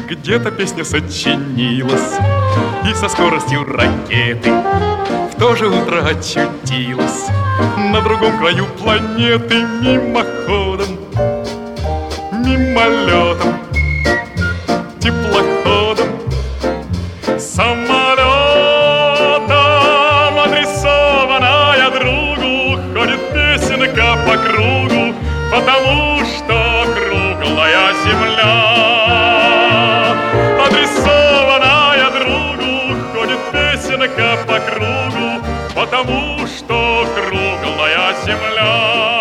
Где-то песня сочинилась и со скоростью ракеты в то же утро очутилась на другом краю планеты. Мимоходом, мимолетом, теплоходом, самолетом, адресованная другу, ходит песенка по кругу, потому что круглая земля. Адресованная другу, ходит песенка по кругу, потому что круглая земля.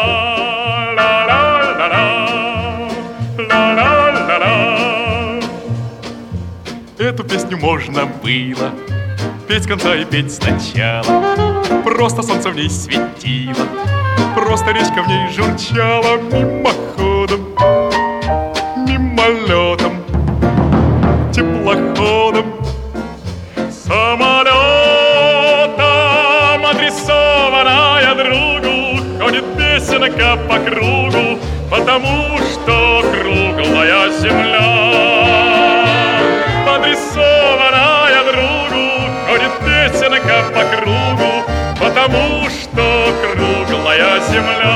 Ла-ла-ла-ла, ла-ла-ла-ла. Эту песню можно было петь с конца и петь сначала. Просто солнце в ней светило, просто речка в ней журчала. Мимоходом, мимолетом, теплоходом, самолетом, адресованная другу, ходит песенка по кругу, потому что круглая земля. Адресованная другу, ходит песенка по кругу, потому что круглая земля.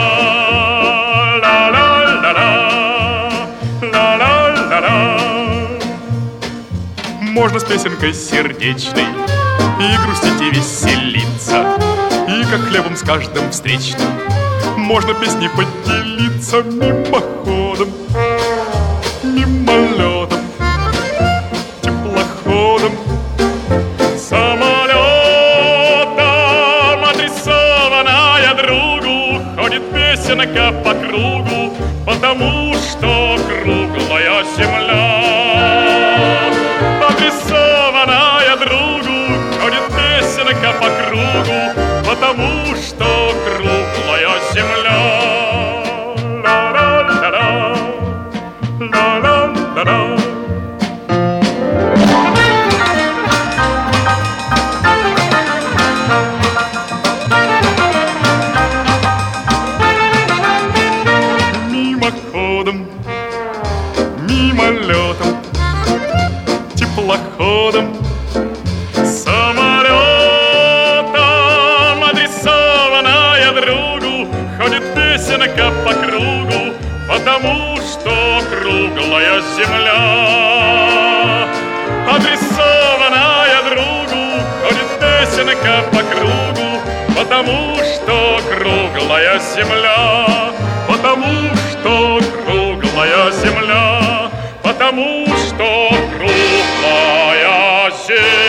Можно с песенкой сердечной и грустить, и веселиться, и как хлебом с каждым встречным можно песней поделиться. Мимоходом, мимолетом, теплоходом, самолетом, адресованная другу, ходит песенка по кругу, потому что круглая земля. Адресованная другу, ходит песенка по кругу, потому что круглая земля. Ла-ла-ла-ла, ла-ла-ла-ла. Мимоходом, мимолетом, теплоходом, самолетом, адресованная другу, ходит песенка по кругу, потому что круглая земля. Адресованная другу, ходит песенка по кругу, потому что круглая земля. Потому что круглая земля, потому что круглая земля.